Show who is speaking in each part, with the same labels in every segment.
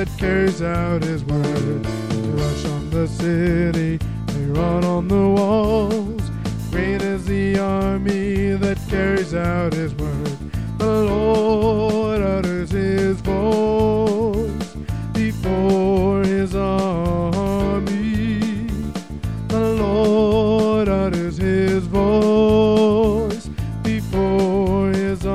Speaker 1: that carries out his word. They rush on the city, they run on the walls. Great is the army that carries out his word. The Lord utters his voice before his army. The Lord utters his voice before his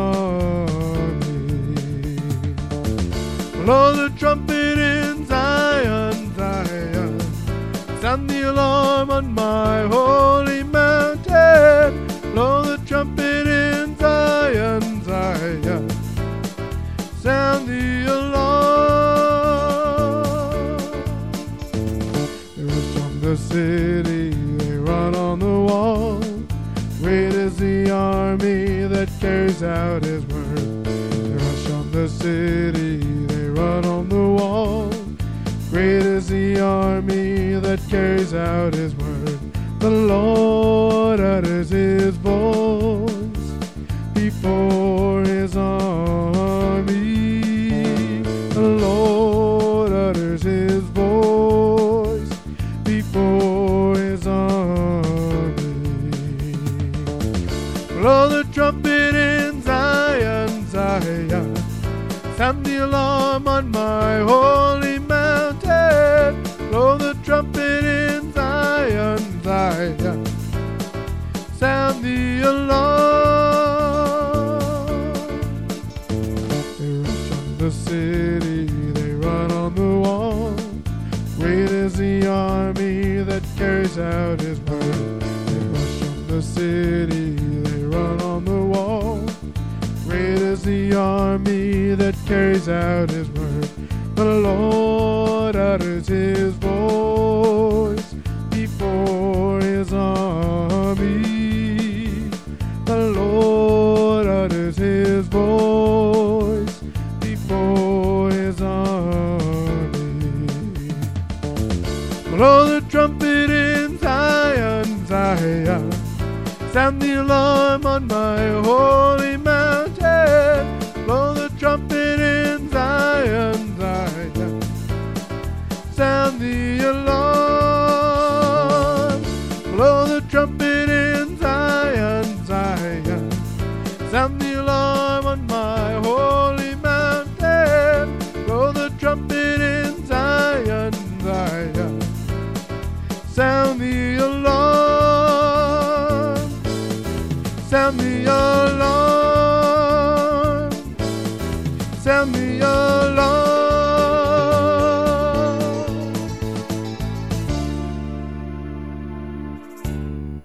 Speaker 1: army. Blow the trumpet in Zion, Zion. Sound the alarm on my holy mountain. Blow the trumpet in Zion, Zion. Sound the alarm. They rush on the city, they run on the wall. Great is the army that carries out his word. They rush on the city, they run on the wall. Great is the army that carries out his word. The Lord utters his voice before his army. The Lord utters his voice before his army. Blow the trumpet in Zion, Zion. Sound the alarm on my holy mountain. Blow the trumpet in Zion, Zion. Sound the alarm. They rush on the city, they run on the wall. Great is the army that carries out his word. They rush on the city, they run on the wall. Great is the army that carries out his word. The Lord utters his voice before his army. The Lord utters his voice before his army. Blow the trumpet in Zion, Zion. Sound the alarm on my holy mountain. Blow the trumpet in Zion, Zion. Sound the alarm. Blow the trumpet in Zion, Zion. Sound the alarm on my holy mountain. Blow the trumpet in Zion, Zion. Sound the alarm. Sound the